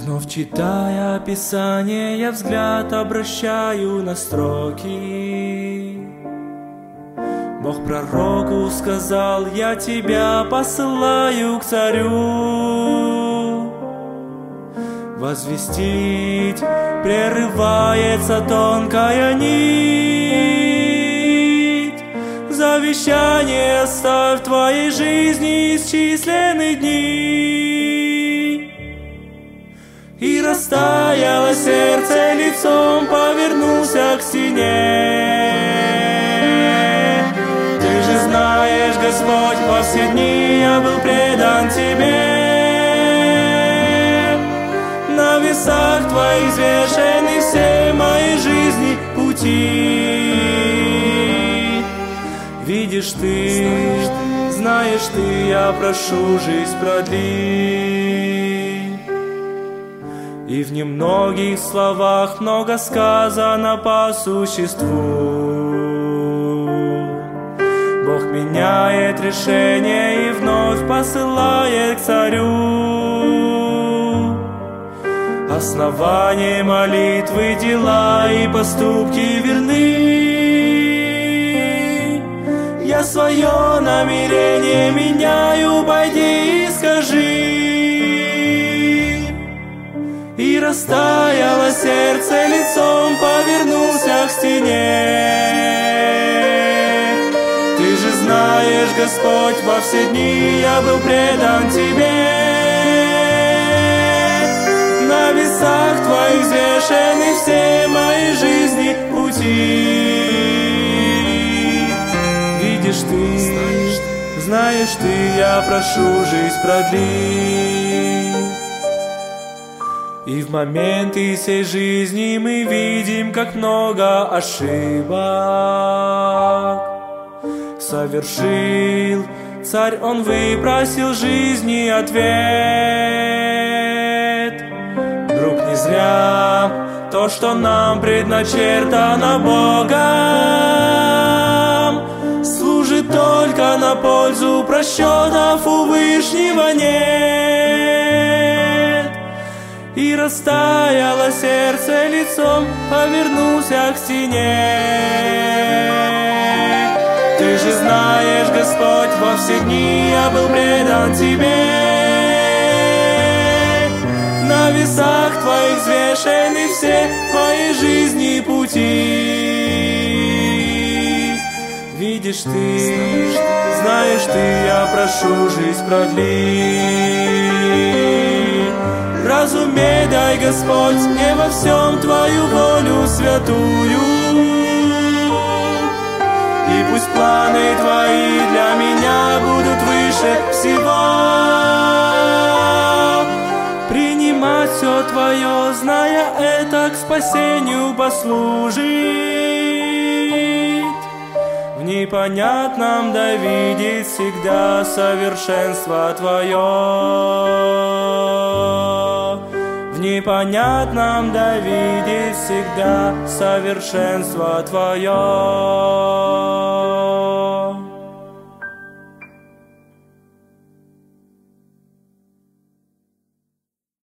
Вновь читая Писание, я взгляд обращаю на строки. Бог пророку сказал: я тебя посылаю к царю. Возвестить прерывается тонкая нить. Завещание оставь, в твоей жизни исчислены дни. И растаяло сердце, лицом повернулся к стене. Ты же знаешь, Господь, во все дни я был предан тебе. На весах твоих взвешены все мои жизни пути. Видишь ты, знаешь ты, я прошу жизнь продли. И в немногих словах много сказано по существу. Бог меняет решение и вновь посылает к царю. Основание молитвы, дела и поступки верны. Я свое намерение меняю, пойди и скажи. И растаяло сердце, лицом повернулся к стене. Ты же знаешь, Господь, во все дни я был предан тебе. На весах твоих взвешены все мои жизни пути. Видишь ты, знаешь ты, я прошу жизнь продли. И в моменты всей жизни мы видим, как много ошибок совершил царь, он выпросил жизни ответ. Вдруг не зря то, что нам предначертано Богом, служит только на пользу, просчетов у Вышнего нет. И растаяло сердце, лицом повернулся к стене. Ты же знаешь, Господь, во все дни я был предан тебе. На весах твоих взвешены все мои жизни пути. Видишь ты, знаешь ты, я прошу жизнь продли. Разумей, дай, Господь, мне во всем твою волю святую. И пусть планы твои для меня будут выше всего. Принимать все твое, зная это, к спасению послужит. В непонятном да видеть всегда совершенство твое. В непонятном да видеть всегда совершенство твое.